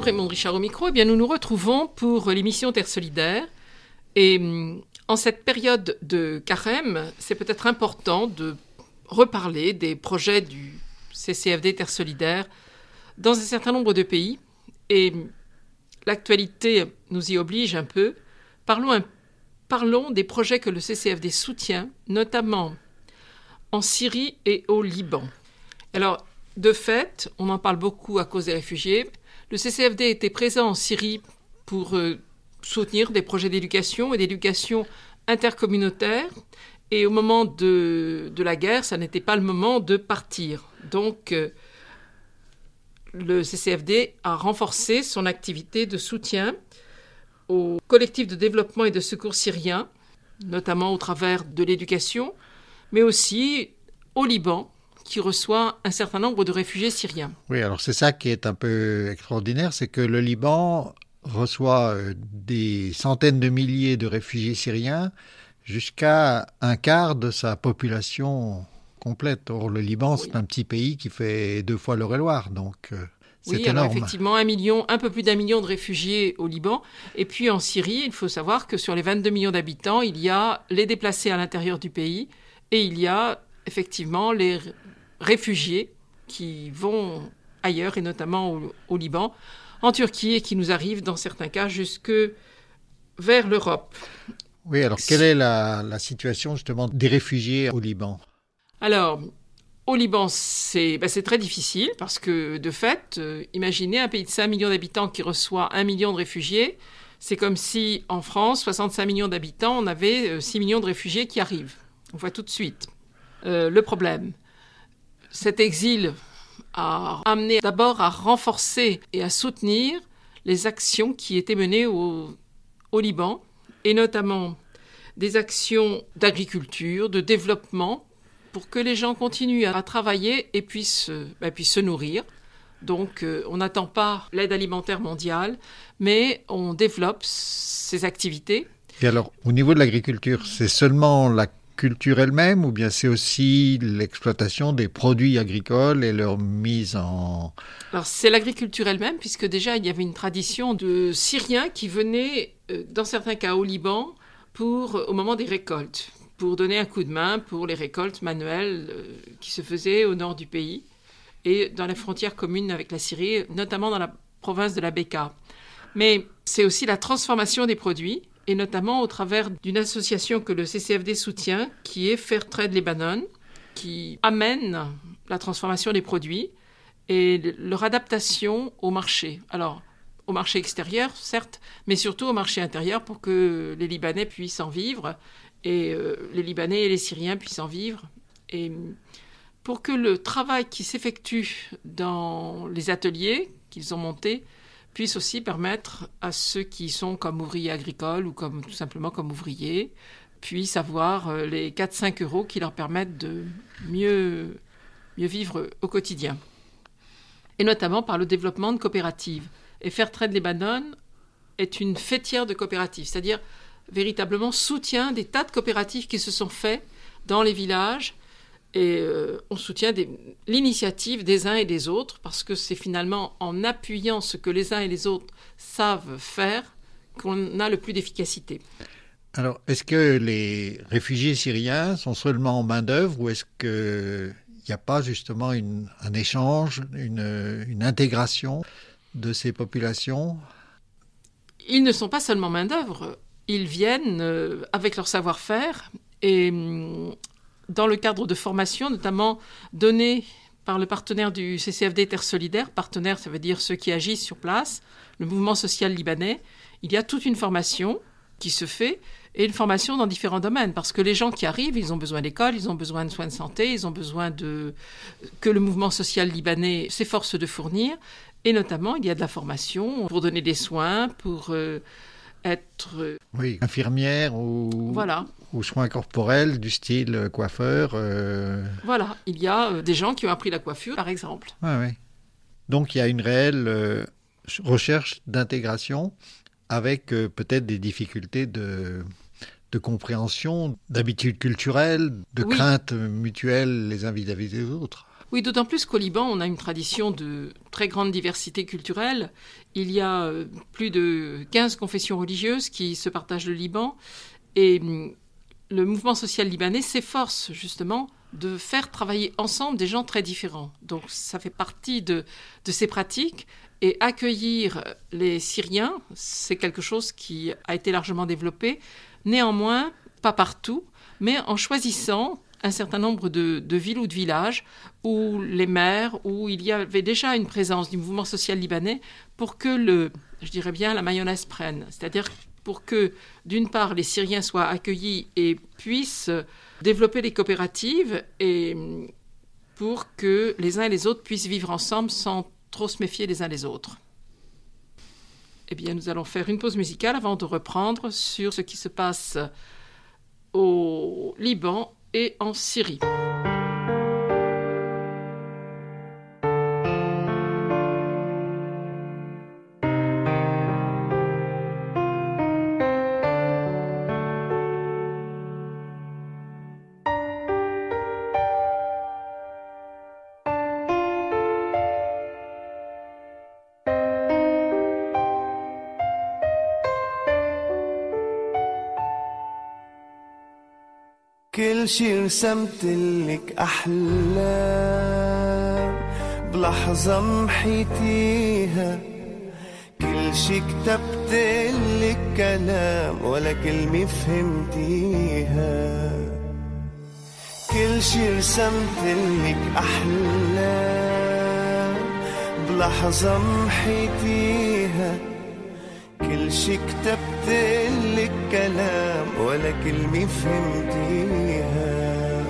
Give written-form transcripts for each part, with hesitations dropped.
Raymond Richard au micro. Eh bien, nous nous retrouvons pour l'émission Terre solidaire. Et en cette période de carême, c'est peut-être important de reparler des projets du CCFD Terre solidaire dans un certain nombre de pays. Et l'actualité nous y oblige un peu. Parlons des projets que le CCFD soutient, notamment en Syrie et au Liban. Alors, de fait, on en parle beaucoup à cause des réfugiés. Le CCFD était présent en Syrie pour soutenir des projets d'éducation et d'éducation intercommunautaire. Et au moment de la guerre, ça n'était pas le moment de partir. Donc, le CCFD a renforcé son activité de soutien aux collectifs de développement et de secours syriens, notamment au travers de l'éducation, mais aussi au Liban, qui reçoit un certain nombre de réfugiés syriens. Oui, alors c'est ça qui est un peu extraordinaire, c'est que le Liban reçoit des centaines de milliers de réfugiés syriens, jusqu'à un quart de sa population complète. Or, le Liban, c'est un petit pays qui fait 2 fois l'Eure-et-Loire, donc c'est énorme. Alors effectivement, un peu plus d'1 million de réfugiés au Liban. Et puis en Syrie, il faut savoir que sur les 22 millions d'habitants, il y a les déplacés à l'intérieur du pays et il y a effectivement les réfugiés qui vont ailleurs, et notamment au Liban, en Turquie, et qui nous arrivent dans certains cas jusque vers l'Europe. Oui, alors quelle est la situation justement des réfugiés au Liban ? Alors, au Liban, c'est très difficile parce que, de fait, imaginez un pays de 5 millions d'habitants qui reçoit 1 million de réfugiés. C'est comme si, en France, 65 millions d'habitants, on avait 6 millions de réfugiés qui arrivent. On voit tout de suite le problème. Cet exil a amené d'abord à renforcer et à soutenir les actions qui étaient menées au Liban, et notamment des actions d'agriculture, de développement, pour que les gens continuent à travailler et puissent se nourrir. Donc, on n'attend pas l'aide alimentaire mondiale, mais on développe ces activités. Et alors, au niveau de l'agriculture, c'est seulement la culture elle-même ou bien c'est aussi l'exploitation des produits agricoles et leur mise en... Alors, c'est l'agriculture elle-même, puisque déjà, il y avait une tradition de Syriens qui venaient, dans certains cas, au Liban, au moment des récoltes, pour donner un coup de main pour les récoltes manuelles qui se faisaient au nord du pays et dans la frontière commune avec la Syrie, notamment dans la province de la Bekaa. Mais c'est aussi la transformation des produits, et notamment au travers d'une association que le CCFD soutient, qui est Fairtrade Lebanon, qui amène la transformation des produits et leur adaptation au marché. Alors, au marché extérieur, certes, mais surtout au marché intérieur pour que les Libanais puissent en vivre, et les Libanais et les Syriens puissent en vivre. Et pour que le travail qui s'effectue dans les ateliers qu'ils ont montés puisse aussi permettre à ceux qui sont comme ouvriers agricoles ou tout simplement comme ouvriers, puissent avoir les 4-5 euros qui leur permettent de mieux vivre au quotidien. Et notamment par le développement de coopératives. Et Fairtrade Lebanon est une fêtière de coopératives, c'est-à-dire véritablement soutient des tas de coopératives qui se sont faites dans les villages. Et on soutient l'initiative des uns et des autres, parce que c'est finalement en appuyant ce que les uns et les autres savent faire qu'on a le plus d'efficacité. Alors, est-ce que les réfugiés syriens sont seulement en main-d'œuvre ou est-ce qu'il n'y a pas justement un échange, une intégration de ces populations ? Ils ne sont pas seulement main-d'œuvre, ils viennent avec leur savoir-faire et dans le cadre de formation, notamment donnée par le partenaire du CCFD Terre solidaire. Partenaire, ça veut dire ceux qui agissent sur place, le mouvement social libanais. Il y a toute une formation qui se fait, et une formation dans différents domaines, parce que les gens qui arrivent, ils ont besoin d'école, ils ont besoin de soins de santé, ils ont besoin que le mouvement social libanais s'efforce de fournir, et notamment, il y a de la formation pour donner des soins, pour être... Oui, infirmière ou... Voilà. Ou soins corporels du style coiffeur. Voilà, il y a des gens qui ont appris la coiffure, par exemple. Oui. Donc il y a une réelle recherche d'intégration avec peut-être des difficultés de compréhension, d'habitudes culturelles, de craintes mutuelles les uns vis-à-vis des autres. Oui, d'autant plus qu'au Liban, on a une tradition de très grande diversité culturelle. Il y a plus de 15 confessions religieuses qui se partagent le Liban. Et le mouvement social libanais s'efforce justement de faire travailler ensemble des gens très différents. Donc ça fait partie de ces pratiques. Et accueillir les Syriens, c'est quelque chose qui a été largement développé. Néanmoins, pas partout, mais en choisissant un certain nombre de villes ou de villages où les maires, où il y avait déjà une présence du mouvement social libanais pour que je dirais bien, la mayonnaise prenne. C'est-à-dire pour que, d'une part, les Syriens soient accueillis et puissent développer des coopératives et pour que les uns et les autres puissent vivre ensemble sans trop se méfier les uns des autres. Eh bien, nous allons faire une pause musicale avant de reprendre sur ce qui se passe au Liban et en Syrie. كل شي رسمتلك أحلام بلحظة محيتيها كل شي كتبتلك كلام ولا كلمة فهمتيها كل شي رسمتلك أحلام بلحظة محيتيها كل شي كتبتلك كلام ولا كلمة فهمتيها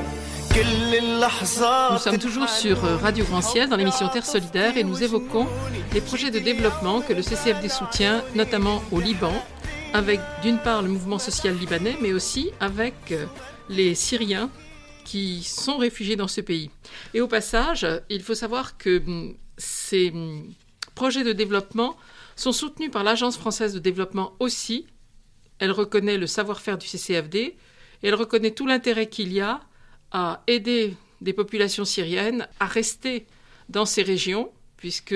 Nous sommes toujours sur Radio Grand Ciel dans l'émission Terre Solidaire et nous évoquons les projets de développement que le CCFD soutient, notamment au Liban, avec d'une part le mouvement social libanais, mais aussi avec les Syriens qui sont réfugiés dans ce pays. Et au passage, il faut savoir que ces projets de développement sont soutenus par l'Agence française de développement aussi. Elle reconnaît le savoir-faire du CCFD et elle reconnaît tout l'intérêt qu'il y a à aider des populations syriennes à rester dans ces régions, puisque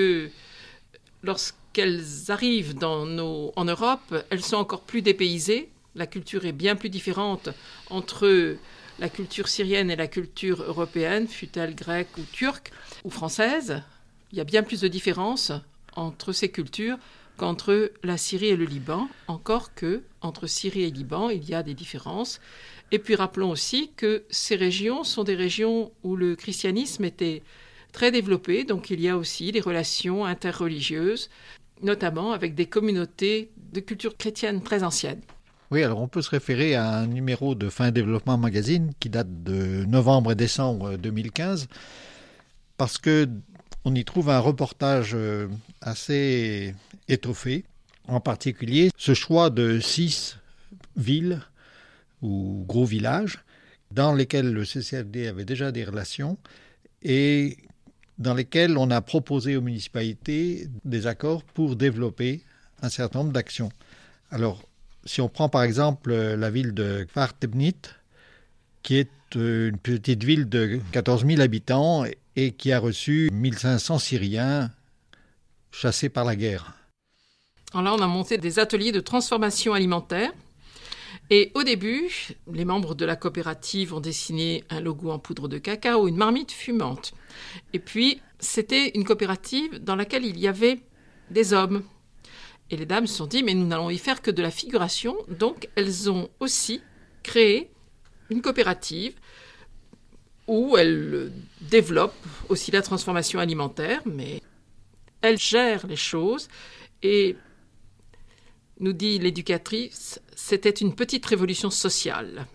lorsqu'elles arrivent en Europe, elles sont encore plus dépaysées. La culture est bien plus différente entre la culture syrienne et la culture européenne, fût-elle grecque ou turque ou française. Il y a bien plus de différences entre ces cultures qu'entre la Syrie et le Liban, encore que entre Syrie et Liban, il y a des différences. Et puis rappelons aussi que ces régions sont des régions où le christianisme était très développé, donc il y a aussi des relations interreligieuses, notamment avec des communautés de culture chrétienne très anciennes. Oui, alors on peut se référer à un numéro de Fin Développement Magazine qui date de novembre et décembre 2015, parce que on y trouve un reportage assez étoffé, en particulier ce choix de 6 villes ou gros villages dans lesquels le CCFD avait déjà des relations et dans lesquels on a proposé aux municipalités des accords pour développer un certain nombre d'actions. Alors, si on prend par exemple la ville de Kfar Tebnit, qui est une petite ville de 14 000 habitants et qui a reçu 1500 Syriens chassés par la guerre. Alors là, on a monté des ateliers de transformation alimentaire. Et au début, les membres de la coopérative ont dessiné un logo en poudre de cacao, une marmite fumante. Et puis, c'était une coopérative dans laquelle il y avait des hommes. Et les dames se sont dit, mais nous n'allons y faire que de la figuration. Donc, elles ont aussi créé une coopérative où elles développent aussi la transformation alimentaire, mais elles gèrent les choses. Et nous dit l'éducatrice, c'était une petite révolution sociale.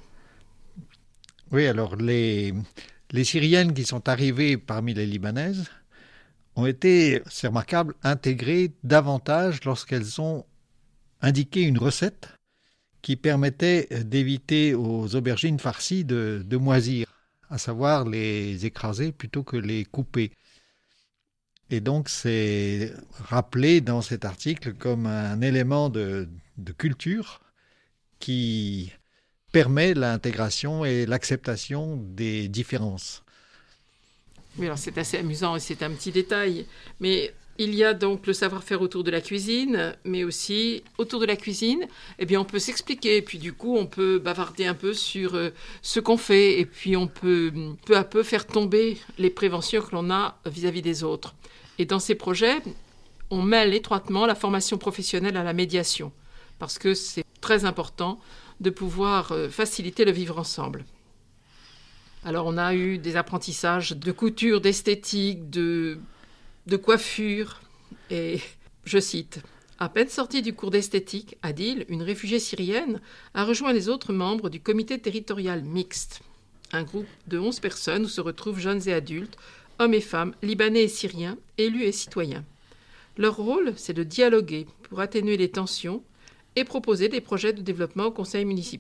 Oui, alors les Syriennes qui sont arrivées parmi les Libanaises ont été, c'est remarquable, intégrées davantage lorsqu'elles ont indiqué une recette qui permettait d'éviter aux aubergines farcies de moisir, à savoir les écraser plutôt que les couper. Et donc, c'est rappelé dans cet article comme un élément de culture qui permet l'intégration et l'acceptation des différences. Oui, alors c'est assez amusant et c'est un petit détail. Mais il y a donc le savoir-faire autour de la cuisine, mais aussi autour de la cuisine, eh bien, on peut s'expliquer. Et puis du coup, on peut bavarder un peu sur ce qu'on fait. Et puis on peut peu à peu faire tomber les préventions que l'on a vis-à-vis des autres. Et dans ces projets, on mêle étroitement la formation professionnelle à la médiation. Parce que c'est très important de pouvoir faciliter le vivre ensemble. Alors, on a eu des apprentissages de couture, d'esthétique, de coiffure. Et je cite, « À peine sortie du cours d'esthétique, Adil, une réfugiée syrienne, a rejoint les autres membres du comité territorial mixte, un groupe de 11 personnes où se retrouvent jeunes et adultes, hommes et femmes, libanais et syriens, élus et citoyens. Leur rôle, c'est de dialoguer pour atténuer les tensions et proposer des projets de développement au conseil municipal. »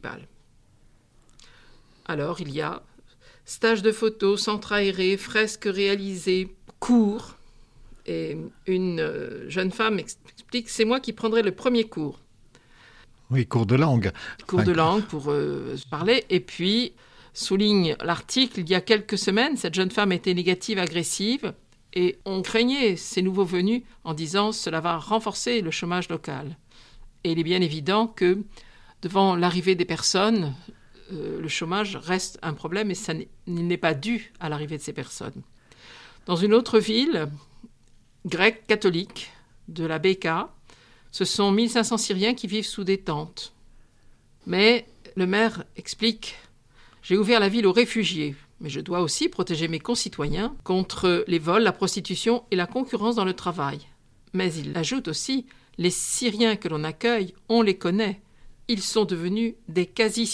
Alors, il y a stages de photos, centres aérés, fresques réalisées, cours. Et une jeune femme explique « C'est moi qui prendrai le premier cours. » Oui, cours de langue. Cours de langue pour se parler. Et puis, souligne l'article, il y a quelques semaines, cette jeune femme était négative, agressive, et on craignait ces nouveaux venus en disant « Cela va renforcer le chômage local ». Et il est bien évident que devant l'arrivée des personnes, le chômage reste un problème et ça n'est pas dû à l'arrivée de ces personnes. Dans une autre ville grecque catholique de la Beka, ce sont 1500 Syriens qui vivent sous des tentes. Mais le maire explique « J'ai ouvert la ville aux réfugiés, mais je dois aussi protéger mes concitoyens contre les vols, la prostitution et la concurrence dans le travail. » Mais il ajoute aussi « Les Syriens que l'on accueille, on les connaît. Ils sont devenus des quasi-citoyens. »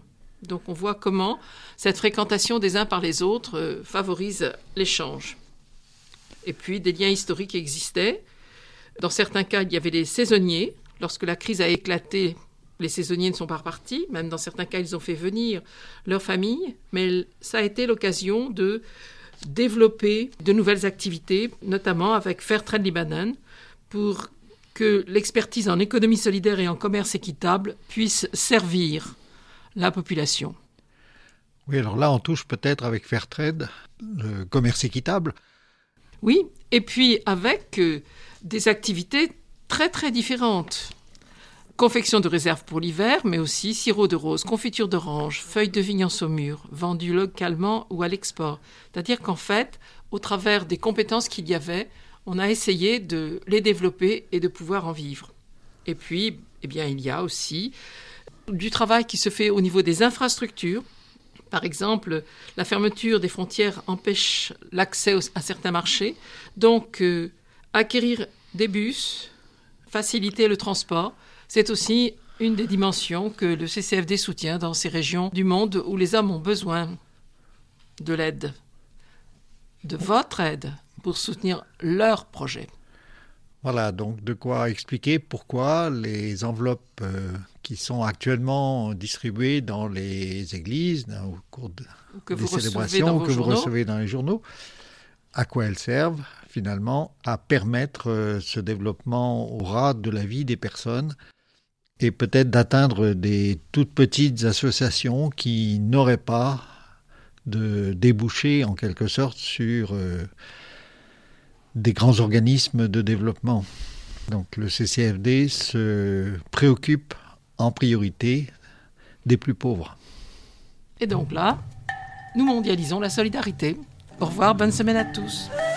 Donc on voit comment cette fréquentation des uns par les autres favorise l'échange. Et puis des liens historiques existaient. Dans certains cas, il y avait des saisonniers. Lorsque la crise a éclaté, les saisonniers ne sont pas repartis. Même dans certains cas, ils ont fait venir leur famille. Mais ça a été l'occasion de développer de nouvelles activités, notamment avec Fairtrade Libanon, pour que l'expertise en économie solidaire et en commerce équitable puisse servir la population. Oui, alors là, on touche peut-être avec Fairtrade, le commerce équitable. Oui, et puis avec des activités très très différentes. Confection de réserve pour l'hiver, mais aussi sirop de rose, confiture d'orange, feuilles de vigne en saumure, vendues localement ou à l'export. C'est-à-dire qu'en fait, au travers des compétences qu'il y avait, on a essayé de les développer et de pouvoir en vivre. Et puis, eh bien, il y a aussi du travail qui se fait au niveau des infrastructures. Par exemple, la fermeture des frontières empêche l'accès à certains marchés. Donc, acquérir des bus, faciliter le transport, c'est aussi une des dimensions que le CCFD soutient dans ces régions du monde où les hommes ont besoin de l'aide, de votre aide, pour soutenir leurs projets. Voilà, donc de quoi expliquer pourquoi les enveloppes qui sont actuellement distribuées dans les églises, au cours des célébrations, ou que vous recevez dans les journaux, à quoi elles servent finalement à permettre ce développement au ras de la vie des personnes et peut-être d'atteindre des toutes petites associations qui n'auraient pas de débouchés en quelque sorte sur des grands organismes de développement. Donc le CCFD se préoccupe en priorité des plus pauvres. Et donc là, nous mondialisons la solidarité. Au revoir, bonne semaine à tous.